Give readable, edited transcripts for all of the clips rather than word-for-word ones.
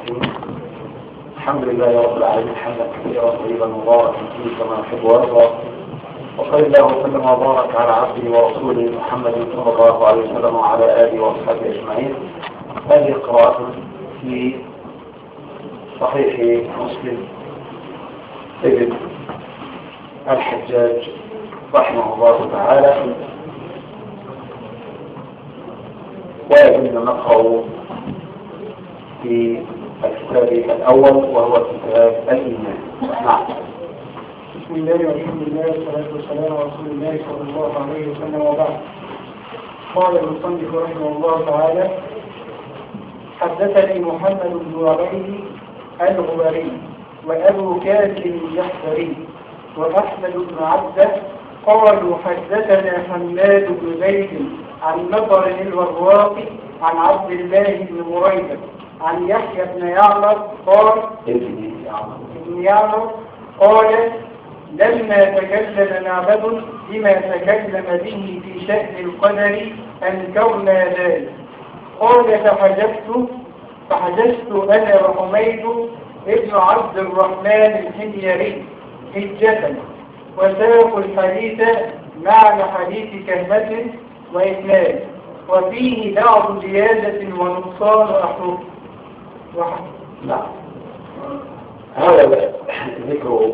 الرحيم. الحمد لله رب العالمين حمدا كثيرا طيبا مباركا فيه كما يحب ويرضى، وصلى الله وسلم وبارك على عبده ورسوله محمد صلى الله عليه وسلم وعلى اله واصحابه اجمعين. هذه قراءة في صحيح مسلم ابن الحجاج رحمه الله تعالى، ويجب أن نقرأ في الكتاب الأول وهو كتاب الإيمان. نعم. بسم الله والحمد لله والصلاة والسلام على رسول الله صلى الله عليه وسلم وبعد. قال المصنف رحمه الله تعالى: حدثني محمد بن عبيد الغبري وأبو كاظم الجحفري وأحمد بن عبده قالوا حدثنا حماد بن زيد عن نضر الورواقي عن عبد الله بن مريدة عن يحيى بن يعمر قال ابن يعمر قال: لما تكلم معبد بما تكلم به في شأن القدر أنكرنا ذلك. قال: فحجزت أنا وحميد ابن عبد الرحمن الحميري حجة، وساق الحديث معنى حديث كلمة وإسناد، وفيه بعض زيادة ونقصان أحرف. نعم. هذا ذكر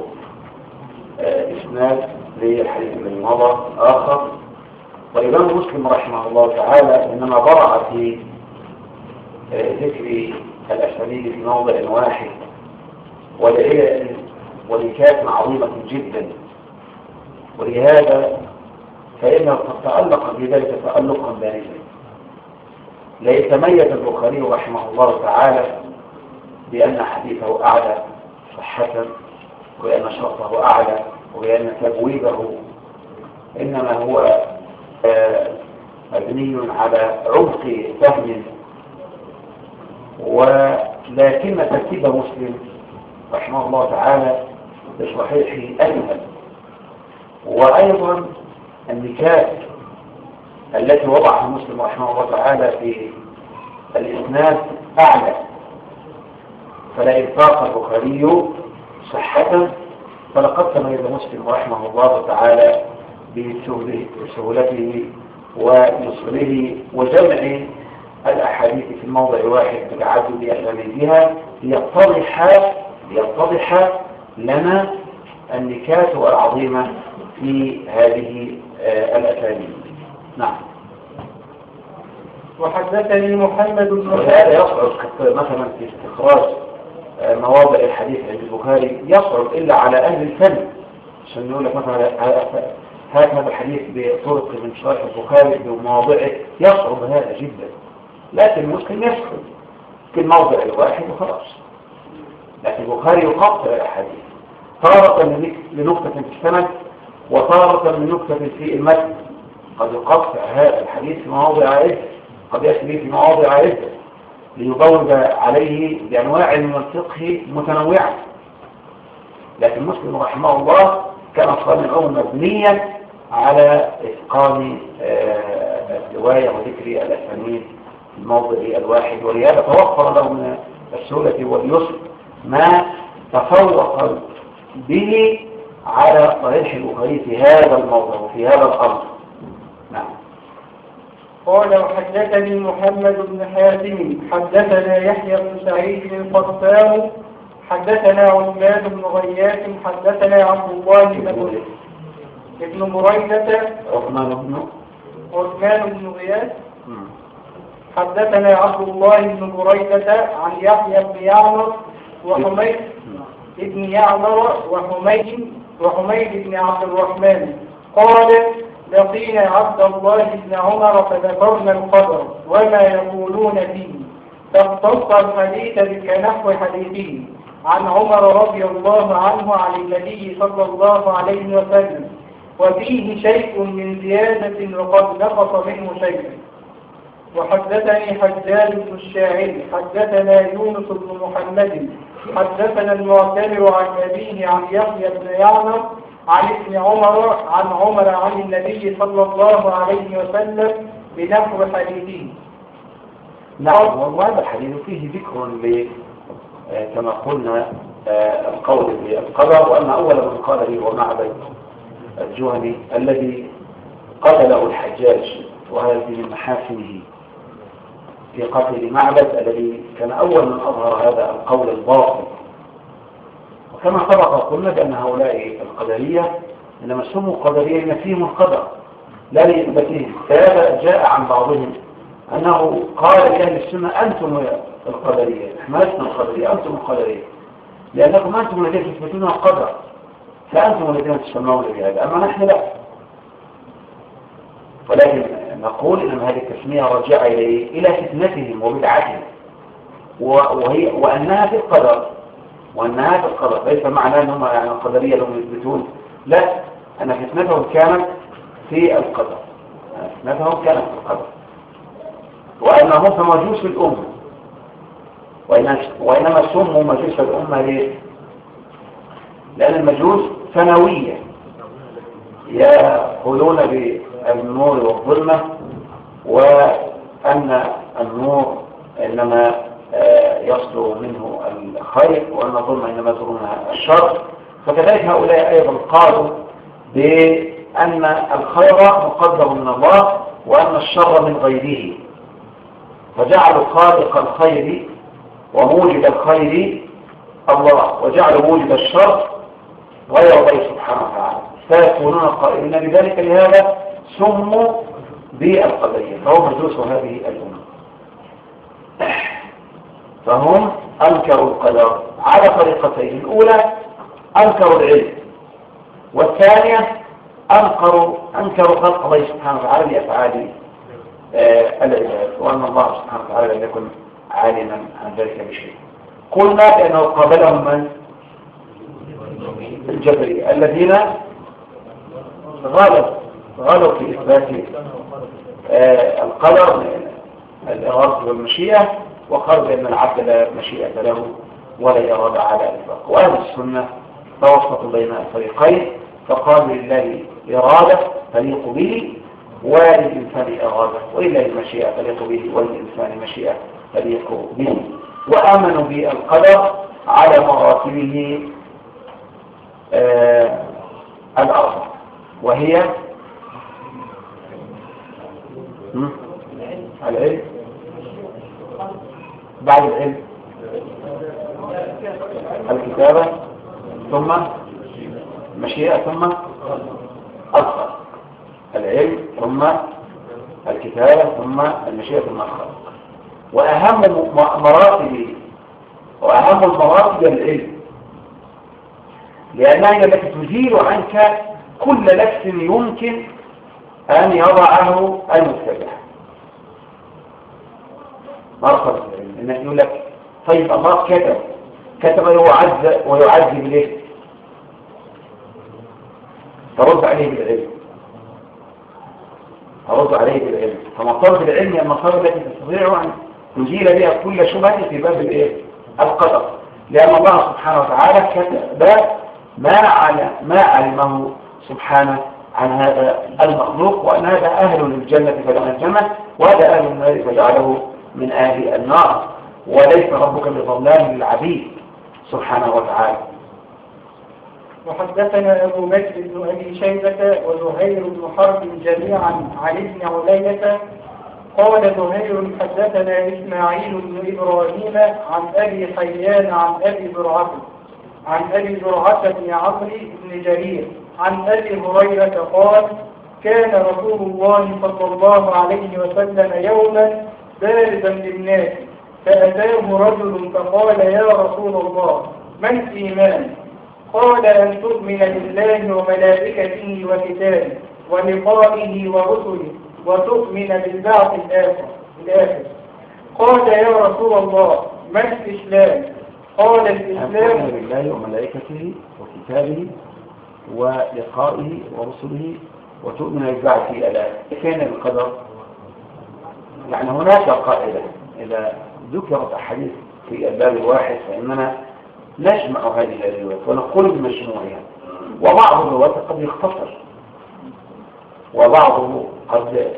إسناد للحديث الذي مضى آخر. والإمام مسلم رحمه الله تعالى إنما برع في ذكر الأسانيد في موضع واحد، ولكانت عظيمة جدا، ولهذا فإنه قد تألق بذلك تألقا بارزا. ليتميز البخاري رحمه الله تعالى بأن حديثه أعلى صحة، وبأن شرطه أعلى، وبأن تبويبه إنما هو مبني على عمق فهم، ولكن ترتيب مسلم رحمه الله تعالى بصحيحه أسهل. وأيضا النكات التي وضعها مسلم رحمه الله تعالى في الإسناد أعلى، فلا إنفاق البخاري صحة، فلقد تميز مسلم رحمه الله تعالى بسهولته ويصله وجمع الأحاديث في الموضع واحد بتعدد أسانيدها ليتضح لنا النكات العظيمة في هذه الأسانيد. نعم. وحدثني محمد بن وهذا يصعب مثلا في استخراج مواضع الحديث عند البخاري، يصعب إلا على أهل الفن، عشان يقول لك مثلا هذا الحديث بطرق من شرح البخاري بمواضعه، يصعب هذا جدا. لكن مسلم يسهل في الموضع الواحد وخلاص. لكن البخاري يقطع الأحاديث تارة لنقطة في السند، وتارة لنقطة في المتن. قد يقطع هذا الحديث في مواضع عدة، قد يأتي في مواضع عدة ليضوب عليه بأنواع من الفقه متنوعة. لكن مسلم رحمه الله كان صانعه مبنيا على إتقان الرواية وذكر الأسانيد في الموضع الواحد، ولهذا توفر له من السهولة واليسر ما تفوق به على صحيح البخاري في هذا الموضع وفي هذا الأمر. نعم. قال: وحدثني محمد بن حاتم حدثنا يحيى بن سعيد القطان حدثنا عثمان بن غياث حدثنا عبد الله بن بريدة عثمان بن غياث حدثنا عبد الله بن بريدة عن يحيى بن يعمر وحميد بن يعمر وحميد بن عبد الرحمن قال: لقينا عبد الله بن عمر فذكرنا القدر وما يقولون فيه، فاختص الحديث بكنحو حديثه عن عمر رضي الله عنه عن النبي صلى الله عليه وسلم، وفيه شيء من زيادة وقد نقص منه شيء. وحدثني حجاج بن الشاعري حدثنا يونس بن محمد حدثنا المعتمر عن أبيه عن يحيى بن يعمر عن ابن عمر عن عمر عن النبي صلى الله عليه وسلم بنحو حديثه. نعم. وهذا الحديث فيه ذكر كما قلنا القول بالقدر، وأن أول من قال به هو معبد الجهني الذي قتله الحجاج، وهذا من محاسنه في قتل معبد الذي كان أول من أظهر هذا القول الباطل. وكما سبق قلنا بأن هؤلاء القدرية إنما سموا قدرية لأن فيهم القدر لا لإثباتهم، فهذا جاء عن بعضهم أنه قال لأهل السنة أنتم القدرية، احنا لسنا القدرية، أنتم القدرية، لأنكم أنتم الذين تثبتون القدر، فأنتم الذين تسمون بهذا، أما نحن لا. ولكن نقول إن هذه التسمية رجع إلى فتنتهم وبدعتهم، وأنها في القدر، وأنها في القدر، ليس معنى أنهم يعني القدرية لهم يثبتون، لا، أن فتنتهم كانت في القدر، فتنتهم كانت في القدر، وأنهم في مجوس الأمة، وإنما سموا مجوس الأمة ليه؟ لأن المجوس ثانوية يقولون بالنور والظلمة، وأن النور إنما يصدر منه الخير، وأن الظلمة إنما يصدر منها الشر. فكذلك هؤلاء أيضا قالوا بأن الخير مقدر من الله وأن الشر من غيره، فجعلوا خالق الخير وموجد الخير الله، وجعلوا موجد الشر غير الله سبحانه وتعالى، فيكونون قائلين بذلك، لهذا سموا بالقدرية، فهم مجوس هذه الأمة. فهم أنكروا القدر على طريقتين، الأولى أنكروا العلم، والثانية أنكروا خلق الله سبحانه وتعالى لأفعال العباد، وأن الله سبحانه وتعالى لم يكن عالما عن ذلك بشيء. قلنا بأنه قابلهم من الجبرية الذين غلوا في إثبات القدر، الإرادة والمشيئة، وقالوا بأن العبد لا مشيئة له ولا إرادة على الإطلاق. وأهل السنة توسطوا بين الفريقين، فقالوا لله إرادة تليق به وللإنسان إرادة، ولله المشيئة تليق به وللإنسان مشيئة تليق به، وآمنوا بالقدر على مراتبه الأربع، وهي العلم، بعد العلم الكتابة، ثم المشيئة، ثم الخلق. العلم ثم الكتابة ثم المشيئة ثم الخلق. وأهم المراتب العلم، لأنها هي التي تزيل عنك كل لبس يمكن أن يضعه المبتدع. مرتبة العلم إنك يقول لك طيب الله كتب ويعذب ليه؟ ترد عليه بالعلم، فمطالب العلم هي المطالب التي تستطيع أن تزيل بها كل شبهة في باب القدر، لأن الله سبحانه وتعالى كتب ما علمه سبحانه عن هذا المخلوق، وأن هذا أهل للجنة فجعل الجنة، وهذا أهل النار فجعله من أهل النار، وليس ربك بظلام للعبيد سبحانه وتعالى. وحدثنا أبو بكر بن أبي شيبة وزهير بن حرب جميعا عن ابن علية قال زهير حدثنا إسماعيل بن إبراهيم عن أبي حيان عن أبي زرعة بن عمرو بن جرير عن أبي هريرة قال كان رسول الله صلى الله عليه وسلم يوما باردا للناس، فأتاه رجل فقال يا رسول الله ما الإيمان؟ قال أن تؤمن بالله وملائكته وكتابه ولقائه ورسله وتؤمن بالبعث الآخر. قال يا رسول الله ما الإسلام؟ قال الإسلام أن تؤمن بالله وملائكته وكتابه ولقائه ورسله وتؤمن بالبعث الآخر. كان القدر يعني هناك قاعدة إذا ذكرت أحاديث في الباب الواحد فإننا نجمع هذه الروايات ونقول بمجموعها، وبعض الروايات قد يختصر وبعضه قد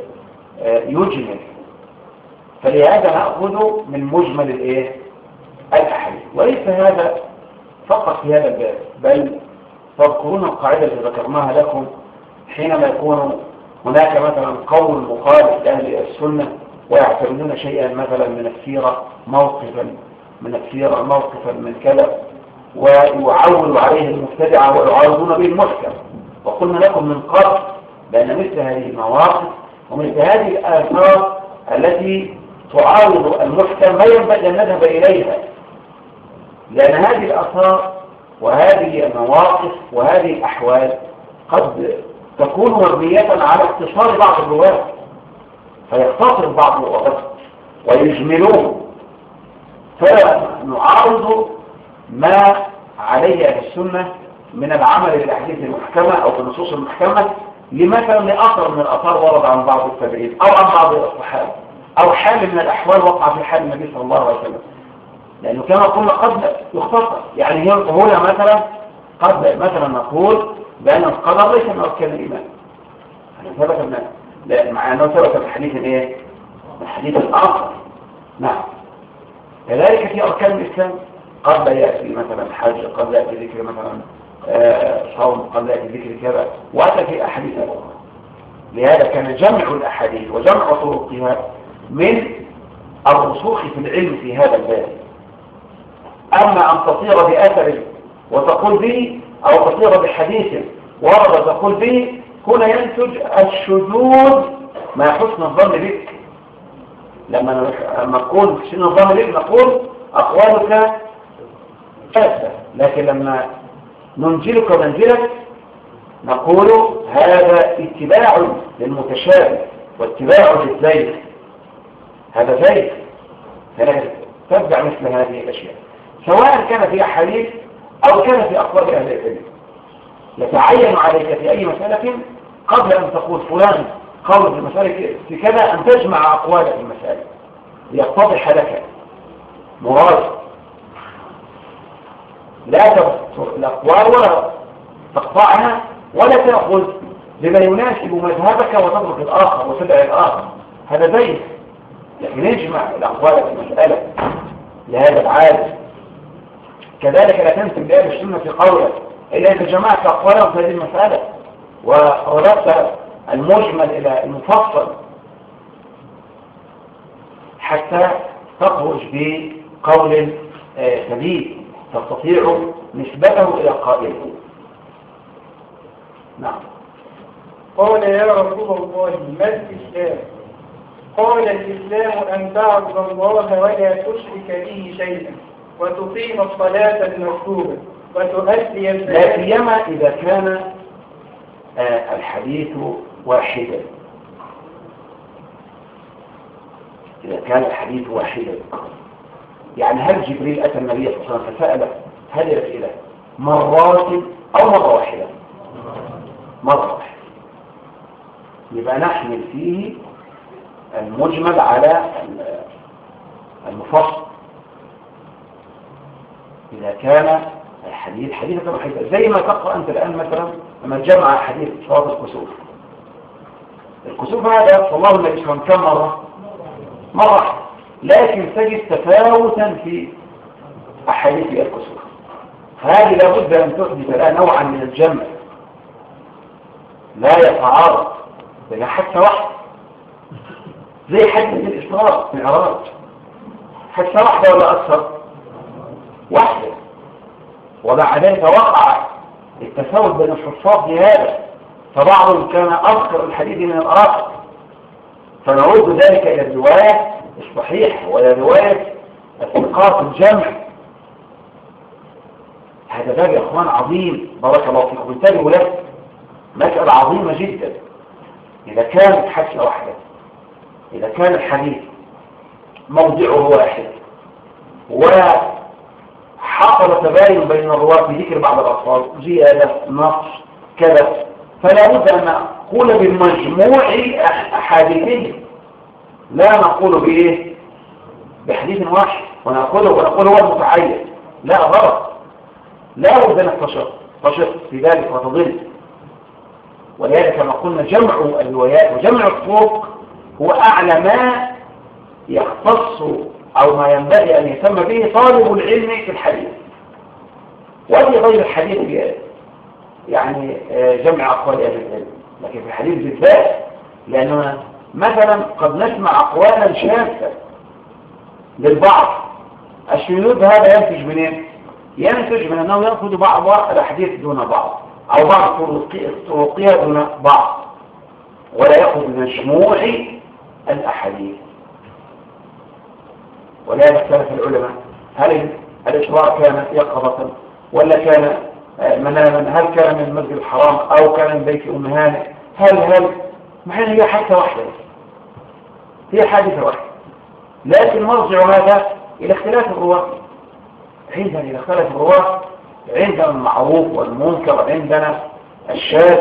يجمل، فلهذا نأخذ من مجمل الأحاديث. وليس هذا فقط في هذا الباب، بل تذكرون القاعدة التي ذكرناها لكم حينما يكون هناك مثلا قول مخالف لأهل السنة ويعتمدون شيئا مثلا من السيرة موقفا من السيرة موقفا من كذا ويعول عليه المبتدعة ويعارضون به المحكم. وقلنا لكم من قبل بأن مثل هذه المواقف ومثل هذه الآثار التي تعارض المحكم ما ينبغي أن نذهب إليها، لأن هذه الآثار وهذه المواقف وهذه الأحوال قد تكون مبنية على اختصار بعض الرواة، فيختصر بعض الرواة ويجملون، فنعارض ما عليه أهل السنة من العمل بالأحاديث المحكمة أو بالنصوص المحكمة لمثلا لأثر من الآثار ورد عن بعض التابعين أو عن بعض الصحابة أو حال من الأحوال وقع في حال النبي صلى الله عليه وسلم، لأنه كما قلنا قد يختصر. يعني هنا مثلا قد مثلا نقول بأن القدر ليس من أركان الإيمان، ثبت مع أنه ثبت الحديث الايه؟ الحديث الآخر. نعم. كذلك في أركان الإسلام قد يأتي مثلا الحج، قد يأتي ذكر مثلا صوم، قد يأتي ذكر كذا، وأتى في أحاديث أخرى. لهذا كان جمع الأحاديث وجمع طرقها من الرسوخ في العلم في هذا الباب. أما أن تطير بأثر وتقول به أو تطير بحديث ورد تقول به، هنا ينتج الشذوذ مع حسن الظن بك. لما نقول حسن الظن بك نقول أقوالك فاسدة، لكن لما ننجلك وننجلك نقول هذا اتباع للمتشابه واتباع للزيغ، هذا زيغ، تتبع مثل هذه الأشياء سواء كان في أحاديث أو كان في أقوال أهل العلم. يتعين عليك في أي مسألة قبل أن تقول فلان قول في المسألة في كذا أن تجمع أقوال في المسألة ليتضح لك مراد، لا تبصر الأقوال ولا تقطعها ولا تأخذ بما يناسب مذهبك وتترك الآخر وتدع الآخر، هذا زيغ. لكن يجمع الأقوال في المسألة لهذا العالم. كذلك لا تنسب لأهل السنة في قولك إلا أنت جمعت أقوالهم في هذه المسألة وردت المجمل إلى المفصل حتى تخرج بقول سديد تستطيع نسبته إلى قائله. نعم. قال يا رسول الله ما الإسلام؟ قال الإسلام أن تعبد الله ولا تشرك به شيئا وتقيم الصلاة المكتوبة وتؤدي الزكاة. لا سيما إذا كان الحديث واحدا، إذا كان الحديث واحدا. يعني هل جبريل أتى النبي صلى الله عليه وسلم فسأله هذه الأسئلة مرات أو مرة واحدة؟ مرة واحدة. يبقى نحمل فيه المجمل على المفصل. إذا كان الحديث حديثا واحدا زي ما تقرأ أنت الآن مثلا لما تجمع حديث صلاة الكسوف. الكسوف هذا صلى الله عليه وسلم كم مرة؟ مرة واحدة، لكن تجد تفاوتا في أحاديث الكسوف. هذه لابد أن تحدث الآن نوعا من الجمع لا يتعارض بين حتى واحدة، زي حديث الإسراء والمعراج، حتى واحدة ولا أكثر؟ واحدة. ومع ذلك وقع التفاوت بين الحفاظ لهذا، فبعضهم كان أذكر الحديث من الآخر، فنعود ذلك إلى الرواية الصحيحة وإلى رواية الثقات الجمع. هذا باب يا أخوان عظيم، بارك الله فيكم. انتبهوا له، مسألة عظيمة جدا. إذا كانت حادثة واحدة، إذا كان الحديث موضعه واحد وحصل تباين بين الرواة في ذكر بعض الألفاظ زيادة نقص كذا، فلا بد أن نقول بالمجموع أحاديثه، لا نقول بإيه؟ بحديث واحد ونقول هو المتعين. لا، غلط. لا بد أن تشط في ذلك وتضل. ولذلك كما قلنا جمع الروايات وجمع الطرق هو أعلى ما يختص أو ما ينبغي أن يهتم به طالب العلم في الحديث. وفي غير الحديث يعني جمع أقوال أهل العلم، لكن في الحديث بالذات لأنه مثلا قد نسمع أقوالا شاذة للبعض. الشذوذ هذا ينتج من ايه؟ ينتج من أنه يأخذ بعض الأحاديث دون بعض، أو بعض طرقها دون بعض، ولا يأخذ من مجموع الأحاديث. ولا اختلف العلماء هل الإشراع كان يقظة ولا كان مناما، هل كان من المسجد الحرام أو كان من بيت أم هانئ، هل مع أن هي حادثة واحدة، هي حادثة واحدة، لكن مرجع هذا إلى اختلاف الرواة. عندنا إلى اختلاف الرواة، عندنا المعروف والمنكر، عندنا الشاذ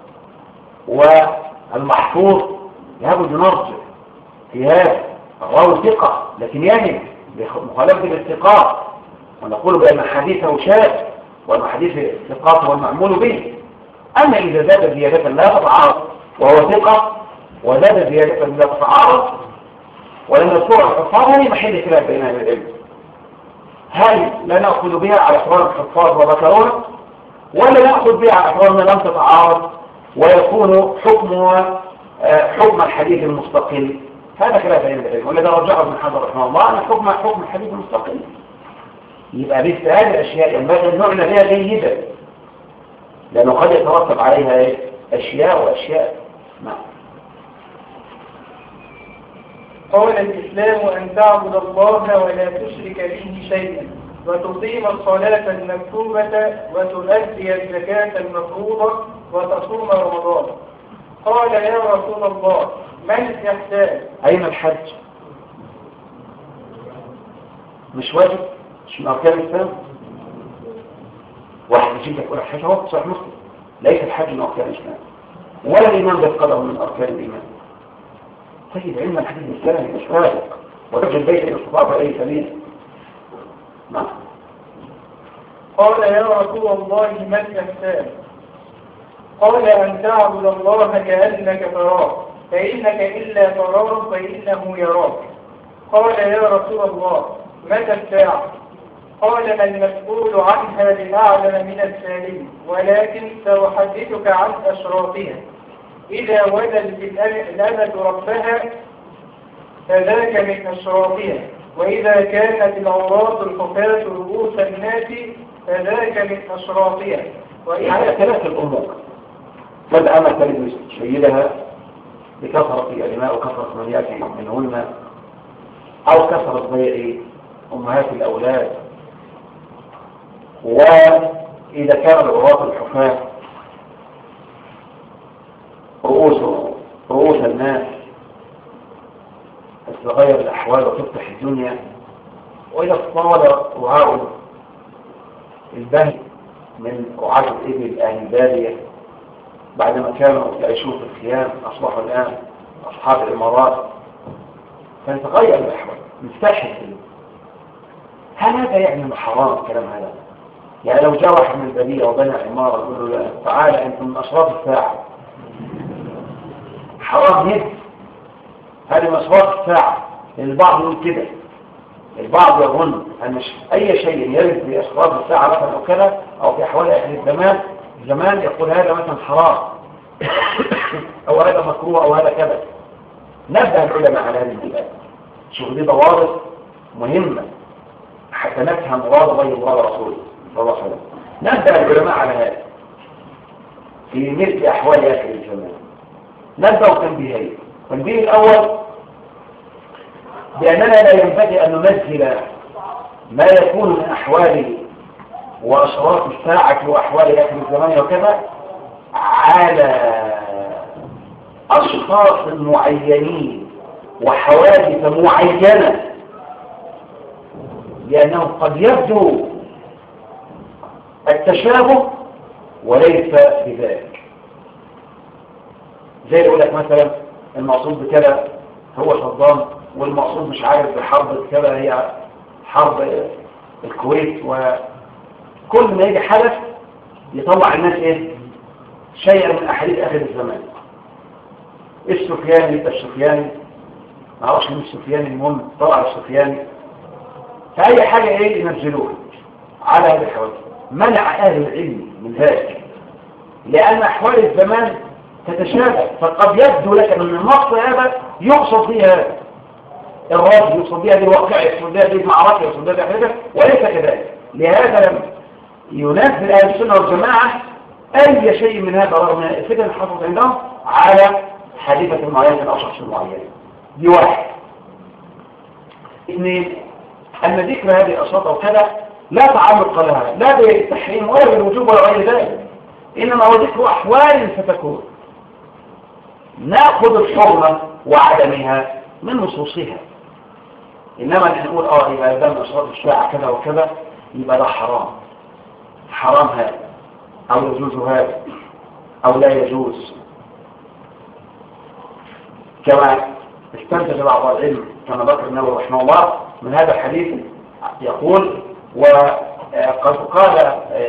والمحفوظ، لابد نرجع في هذا. الراوي ثقة لكن يهم بمخالفة الاتقاء، ونقول بأن حديثه شاذ وأن حديث الثقات هو المعمول به. أما إذا زاد زيادة لا تتعارض وهو ثقة وزاد زيادة لا تتعارض ولم يذكر الحفاظ، هذه محل خلاف بين أهل العلم. هل لا نأخذ بها على اعتبار الحفاظ وذكروها، ولا نأخذ بها على اعتبار أنها لم تتعارض ويكون حكمها حكم الحديث المستقل؟ هذا خلاف بين العلم، ولذا رجع ابن حجر رحمه الله أن حكم الحديث المستقل. يبقى مثل هذه الأشياء ينبغي أن نعنى بها جيدا، لأنه قد يترتب عليها أشياء وأشياء. نعم. قال الإسلام أن تعبد الله ولا تشرك به شيئا، وتقيم الصلاة المكتوبة، وتؤدي الزكاة المفروضة، وتصوم رمضان. قال يا رسول الله من الإحسان؟ أين الحج؟ مش واجب؟ مش من أركان الإسلام؟ واحد يجيب لك الحج هو صحيح مسلم، ليس الحج من أركان الإسلام ولا الإيمان بالقدر من أركان الإيمان. طيب علم الحديث الإسلامي مش واجب، ورجل البيت إلى استطاع بأي سبيل. نعم. قال يا رسول الله ما الإحسان؟ قال أن تعبد الله كأنك تراه، فإنك إلا تراه فإنه يراك. قال يا رسول الله متى الساعة؟ قال ما المسؤول عنها بأعلم من السائل، ولكن سأحدثك عن أشراطها. إذا ولدت الأمة ربها فذاك من أشراطها، وإذا كانت العراة الحفاة رؤوس الناس فذاك من أشراطها. على ثلاث الأمور: فالأمة تلد سيدها بكثرة الإماء وكثرة من يأتي منهن، أو كثرة بيع أمهات الأولاد، وإذا كان العراة الحفاة رؤوس الناس تتغير الأحوال وتفتح الدنيا، وإذا طال رعاء البهي من رعاة الإبل أهل البادية بعدما كانوا يعيشون في الخيام أصبحوا الآن أصحاب الإمارات، فتتغير الأحوال مفتاح الدنيا. هل هذا يعني حرام الكلام هذا؟ يعني لو جاء واحد من البادية وبنى عمارة يقول له تعالى أنت من أشراط الساعة، حرام جدا. هذه من أشراط الساعة. البعض يقول كده، البعض يظن أن أي شيء يرد في أشراط الساعة مثلا أو كذا أو في أحوال آخر الزمان يقول هذا مثلا حرام أو هذا مكروه أو هذا كذا. نبه العلماء على هذه البلاد. شوف دي ضوابط مهمة حتى نفهم مراد الله ومراد رسوله صلى الله عليه وسلم. نبه العلماء على هذا في مثل أحوال آخر الزمان. نبه تنبيهين. التنبيه الأول بأننا لا ينبغي أن ننزل ما يكون من أحوال وأشراط الساعة وأحوال آخر الزمان وكذا على أشخاص معينين وحوادث معينة، لأنه قد يبدو التشابه وليس بذلك. زي يقول لك مثلا المقصود بكذا هو صدام، والمقصود مش عارف بحرب كذا هي حرب الكويت، وكل ما يجي حدث يطلع الناس ايه؟ شيئا من احاديث اخر الزمان. السفياني ما اعرفش مين السفياني، المهم طلع السفياني فأي حاجة إيه ينزلوها على هذه الحوادث. منع أهل العلم من ذلك لأن أحوال الزمان تتشابه، فقد يبدو لك أن النص هذا يقصد فيه هذا الرجل، يقصد بها دي واقعة، يقصد بها دي معركة، يقصد بها دي حاجة، وليس كذلك. لهذا لم ينزل أهل السنة والجماعة أي شيء من هذا رغم الفتن اللي حصلت عندهم على حادثة معينة أو شخص معين. دي واحد. اثنين، أن ذكر هذه الأشراط وكذا لا تعلق لها لا بالتحريم ولا بالوجوب ولا غير ذلك، إنما هو ذكر أحوال ستكون نأخذ الحرمة وعدمها من نصوصها. إنما نحن نقول يبقى ده من أشراط الساعة كذا وكذا يبقى ده حرام، حرام هذا أو يجوز هذا أو لا يجوز، كما استنتج بعض العلم كما ذكر النووي رحمه الله من هذا الحديث. يقول وقد قال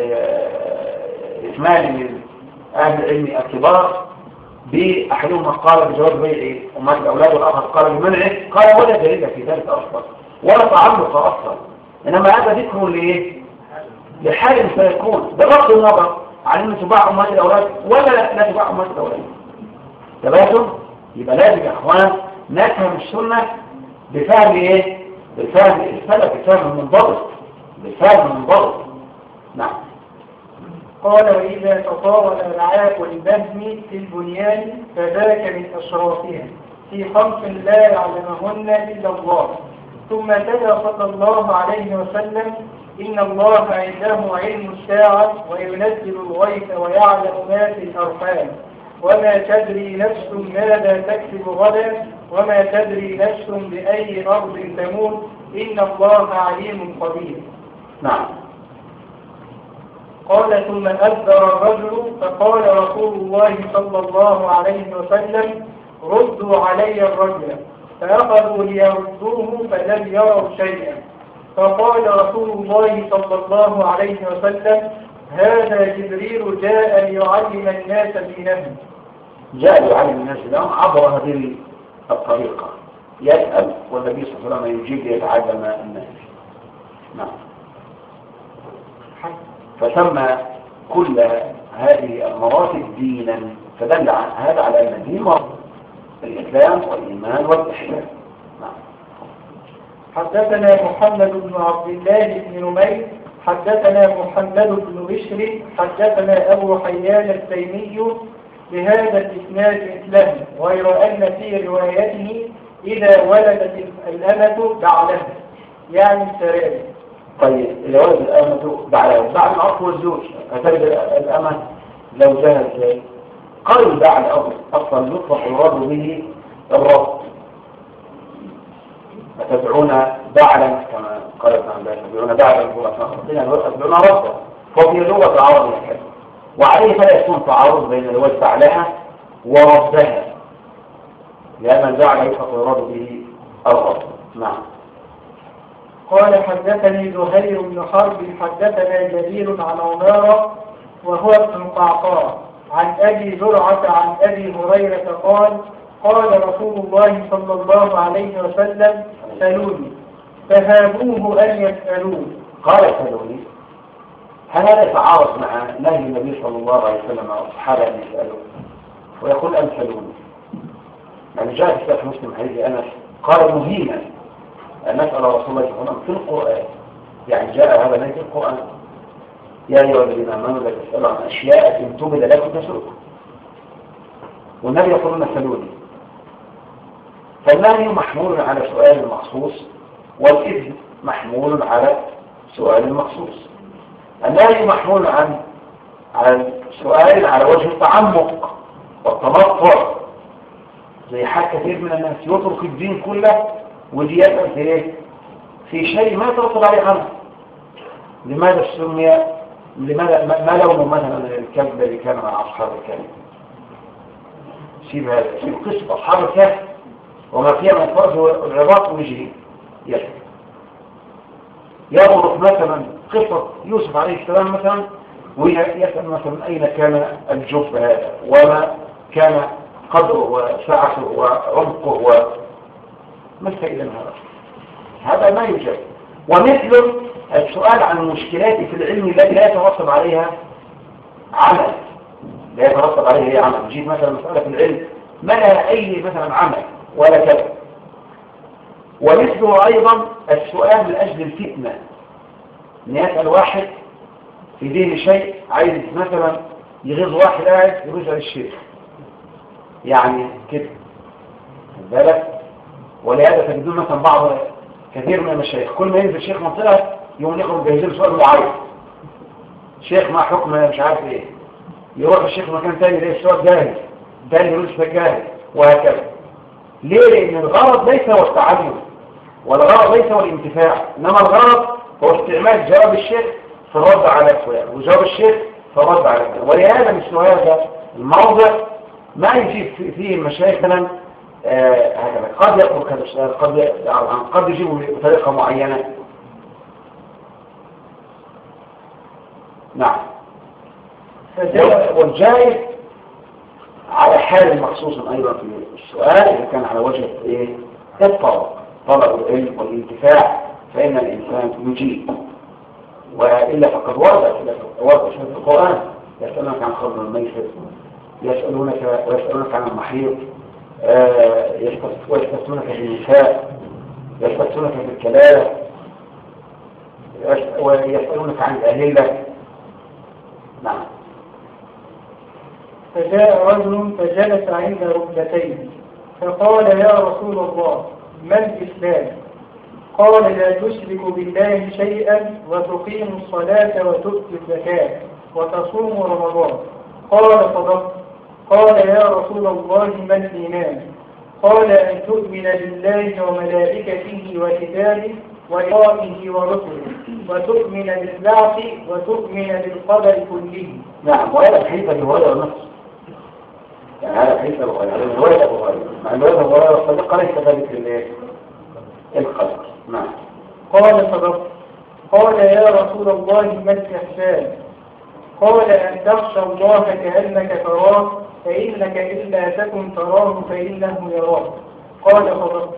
اثنان من أهل العلم الكبار بأحدهما قال بجواز بيع أمهات الأولاد والآخر قال بمنعه، قال ولا دليل في ذلك أصلا ولا تعلق أصلا، إنما هذا ذكر لإيه؟ لحال سيكون بغض النظر عن أن تباع أمهات الأولاد ولا لا تباع أمهات الأولاد. تباتم يبقى لازم يا أخوان نفهم السنة بفهم إيه؟ بفهم السلف، بفهم المنضبط، بفهم المنضبط. نعم. قال وإذا تطاول الرعاء والبهم في البنيان فذاك من أشرافها في خمس لا يعلمهن إلا الله. ثم تلا صلى الله عليه وسلم إن الله عنده علم الساعة وينزل الغيث ويعلم ما في الأرحام وما تدري نفس ماذا تكسب غدا وما تدري نفس بأي أرض تموت إن الله عليم خبير. نعم. قال ثم أدبر الرجل فقال رسول الله صلى الله عليه وسلم ردوا علي الرجل، فأخذوا ليردوه فلم يروا شيئا. فقال رسول الله صلى الله عليه وسلم هذا جبريل جاء ليعلم الناس دينهم. جاء ليعلم الناس دينهم عبر هذه الطريقة، يسأل والنبي صلى الله عليه وسلم يجيب ليتعلم الناس. نعم. فسمى كل هذه المراتب دينا، فدل هذا على أن الدين مراتب الإسلام والإيمان والإحسان. نعم. حدثنا محمد بن عبد الله بن نمير حدثنا محمد بن بشر حدثنا أبو حيان التيمي بهذا الإسناد مثله، غير أن في روايته إذا ولدت الأمة بعلها يعني السرائر. طيب إذا ولد الأمة بعلها بعد العقل والزوج هتجد الأمة زوجها ازاي؟ قالوا بعد أصلا يطلق الرد به الرد، أتدعون بعلا كما قال ابن عباس تدعون بعلا تدعون ردا، فهي لغة تعارض الكلمة، وعليه فلا يكون تعارض بين الوجه بعلها وردها لأن البعل يطلق الرد به الرد. نعم. قال حدثني زهير بن حرب حدثنا جرير عن عمارة وهو ابن القعقاع عن أبي زرعة عن أبي هريرة قال قال رسول الله صلى الله عليه وسلم سلوني فهابوه أن يسألوه. قال سلوني، هل هذا يتعارض مع نهي النبي صلى الله عليه وسلم والصحابة أن يسألوه ويقول أن سلوني؟ يعني جاء في صحيح مسلم حديث أنس قال مهينا أن نسأل رسول الله صلى الله عليه وسلم في القرآن، يعني جاء هذا نهي في القرآن يا أيها الذين آمنوا لا تسألوا عن أشياء إن تبد لكم تسؤكم، والنبي يقول لنا سلوني. فالنهي محمول على سؤال المخصوص والإذن محمول على سؤال المخصوص. النهي محمول عن سؤال على وجه التعمق والتمطع، زي حال كثير من الناس يترك الدين كله ودي يسأل في ايه؟ في شيء ما يترتب عليه عنه. لماذا سمي؟ لماذا ما لون مثلا الكلب الذي كان مع اصحاب الكهف؟ سيب هذا، سيب قصه اصحاب الكهف وما فيها من فرض والعباط وجهه يسأل. يغرق مثلا قصه يوسف عليه السلام مثلا ويسأل مثلا اين كان الجب هذا وما كان قدره وسعته وعمقه وما الفائدة من هذا؟ هذا ما يوجد. ومثل السؤال عن المشكلات في العلم التي لا يترتب عليها عمل، لا يترتب عليها عمل. جيت مثلا مسألة في العلم ما لها أي مثلا عمل ولا كذا. ومثله أيضا السؤال من أجل الفتنة، أن يسأل واحد في دين شيء، عايز مثلا يغيظ واحد قاعد يغيظ الشيخ يعني كده بالك. ولهذا تجدون مثلا بعض كثير من المشايخ كل ما ينزل شيخ منطقة يوم يخرج بيجيب سؤال معين، شيخ مع حكم مش عارف ايه، يروح الشيخ مكان ثاني يلاقي السؤال جاهز، ثاني يقول السؤال جاهز، وهكذا. ليه؟ لأن الغرض ليس هو التعلم، والغرض ليس هو الانتفاع، إنما الغرض هو استعمال جواب الشيخ في الرد على السؤال، وجواب الشيخ في الرد على السؤال. ولهذا مثل هذا الموضع ما يجيب فيه المشايخ مثلا هكذا، قد يقول هذا السؤال، قد يجيبه بطريقة معينة. نعم. والجائز على حال مخصوص أيضا في السؤال إذا كان على وجه الطلب، طلب العلم والانتفاع، فإن الإنسان يجيب. وإلا فقد ورد في القرآن يسألونك عن خمر الميسر، يسألونك عن المحيط، ويستفتونك في النساء، يستفتونك في الكلالة، ويسألونك عن الأهلة. نعم. فجاء رجل فجلس عند ركبتيه فقال يا رسول الله ما الإسلام؟ قال لا تشرك بالله شيئا وتقيم الصلاة وتؤتي الزكاة وتصوم رمضان. قال صدقت. قال يا رسول الله ما الإيمان؟ قال أن تؤمن بالله وملائكته وكتابه ولقائه ورسله وتؤمن بالبعث وتؤمن بالقدر كله. نعم. وهذا الحديث أبي هريرة نفسه، يعني هذا الحديث أبو هريرة، رواية أبو هريرة، مع أن رواية أبو هريرة صدق ليس ذلك القدر. نعم. قال صدقت. قال يا رسول الله ما الإحسان؟ قال أن تخشى الله كأنك تراه فإنك إن لا تكن تراه فإنه يراك. قال صدقت.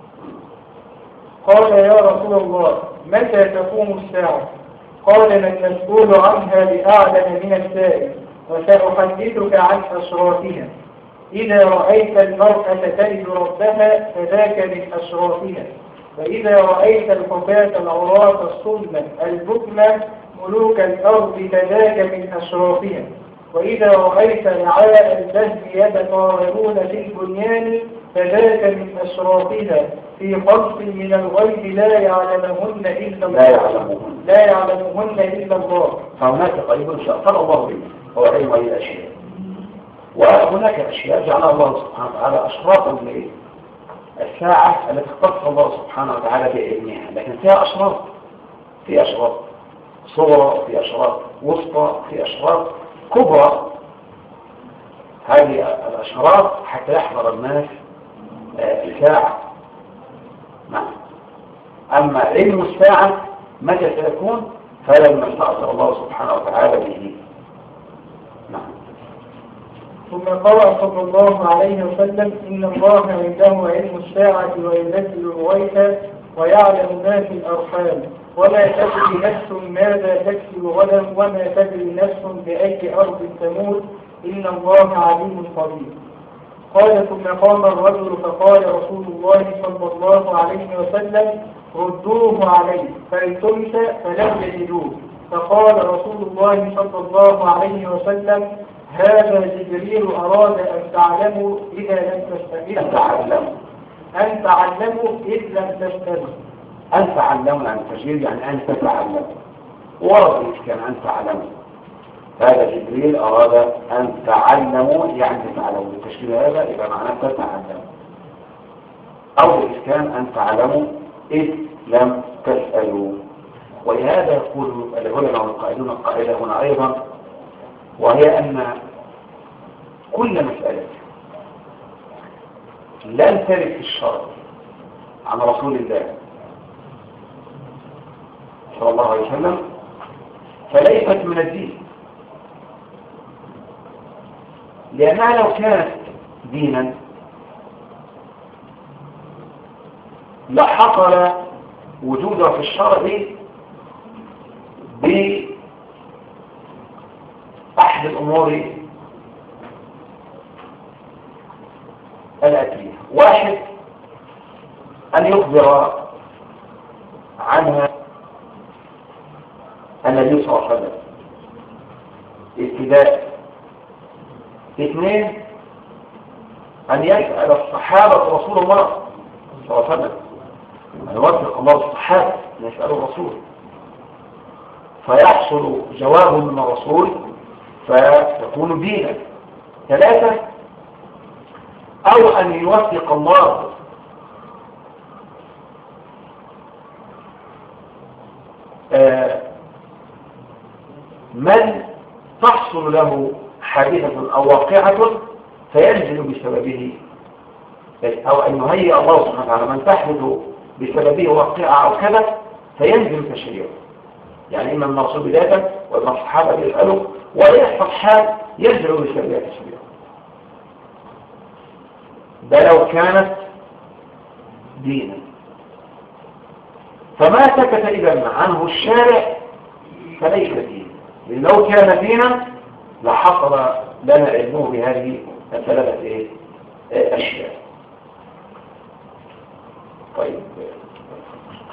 قال يا رسول الله متى تقوم الساعة؟ قال ما المسؤول عنها بأعلم من السائل، وسأحدثك عن أشرافها. إذا رأيت المرأة تلد ربها فذاك من أشرافها، وإذا رأيت الحفاة العراة الصلمة البكمة ملوك الأرض فذاك من أشرافها، وإذا رأيت رعاء الدهر يتطاولون في البنيان فذاك من أشرافها، في خلق من الغيب لا يعلمهن إلا الله. فهناك قريب شاء الله به هو علم هذه الأشياء، وهناك أشياء جعلها الله سبحانه وتعالى أشراطا الساعة التي اختص الله سبحانه وتعالى بعلمها، لكن فيها أشراط، في أشراط صغرى، في أشراط وسطى، في أشراط كبرى. هذه الأشراط حتى يحضر الناس الساعة. نعم. أما علم الساعة متى سيكون فلما استأثر الله سبحانه وتعالى به. نعم. ثم قرأ صلى الله عليه وسلم إن الله عنده علم الساعة وينزل الغيث ويعلم ما في الأرحام وما تدري نفس ماذا تكسب غدا وما تدري نفس بأي أرض تموت إن الله عليم خبير. قال ثم قام الرجل فقال رسول الله صلى الله عليه وسلم ردوه عليه فالتمس فلم يجدوه. فقال رسول الله صلى الله عليه وسلم هذا جبريل أراد أن تعلموا إذا لم تستجيبوا أن تعلموا إذ لم تستجيبوا. أن تعلموا عن التشغيل يعني أن تتعلموا، ورد كان أن تعلموا. هذا جبريل أراد أن تعلموا يعني تتعلموا، التشغيل هذا يبقى معناه تتعلموا، أو الإسكان أن تعلموا إذ لم تسألوا. ولهذا يقول العلماء والقائلون القائلة هنا أيضا، وهي أن كل مسألة لم ترد في الشرع عن رسول الله صلى الله عليه وسلم فليست من الدين، لأنها لو كانت دينا وجودها في الشرع بأحد الأمور الآتية. واحد، أن يخبر عنها النبي صلى الله عليه وسلم ابتداء. اثنين، أن يسأل الصحابة رسول الله صلى الله عليه وسلم، أن يوفق الله الصحابة أن يسألوا الرسول فيحصل جواب من الرسول فيكون دينا. ثلاثة، أو أن يوفق الله من تحصل له حادثة أو واقعة فينزل بسببه، أو أن يهيئ الله سبحانه وتعالى من تحدث بسببه واقعة أو كذا فينزل تشريعه. يعني إما من الرسول بداية وإما الصحابة يسألوا ويحصل حال ينزل بسببها تشريعه. ده لو كانت دينا. فما سكت إذا عنه الشارع فليس دينا، لأن لو كان دينا لحصل لنا علمه بهذه الثلاثة أشياء. طيب